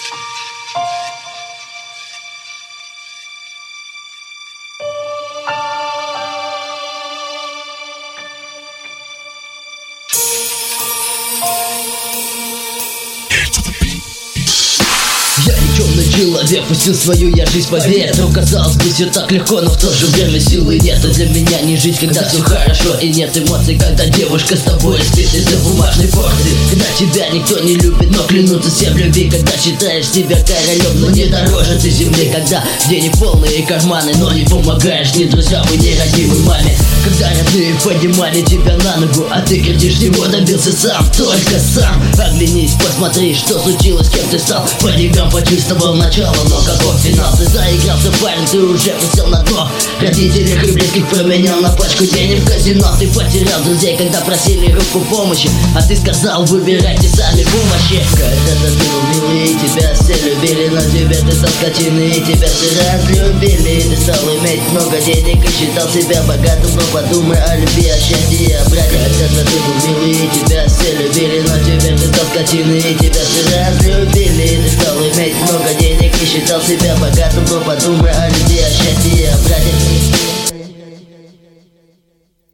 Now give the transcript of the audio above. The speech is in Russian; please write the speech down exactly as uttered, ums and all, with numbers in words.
Я никчемный человек, пустил свою я жизнь по ветру. Казалось бы, все так легко, но в то же время силы нет. И для меня не жить, когда все хорошо и нет эмоций. Когда девушка с тобой спит из-за бумажной порции. Когда тебя никто не любит, но клянутся всем в любви. Когда считаешь себя королем, но не дороже ты земли. Когда денег полные карманы, но не помогаешь ни друзьям и ни родимой маме. Когда родные поднимали тебя на ногу, а ты кричишь, всего добился сам, только сам. Оглянись, посмотри, что случилось, кем ты стал. По деньгам почувствовал начало, но каков финал? Ты заигрался, парень, ты уже присел на дно. Родителей и близких променял на пачку денег в казино. Ты потерял друзей, когда просили руку помощи, а ты сказал, выбирайте сами помощи. Когда-то ты был милый, тебя все любили, но теперь ты стал скотиной, и тебя все разлюбили. Ты стал иметь много денег и считал себя богатым, но подумай о любви, о счастье и о брате. Когда-то ты был милый, тебя все любили, но теперь ты стал скотиной, и тебя все разлюбили. Ты стал иметь много денег и считал себя богатым, но подумай о любви, о счастье и о брате.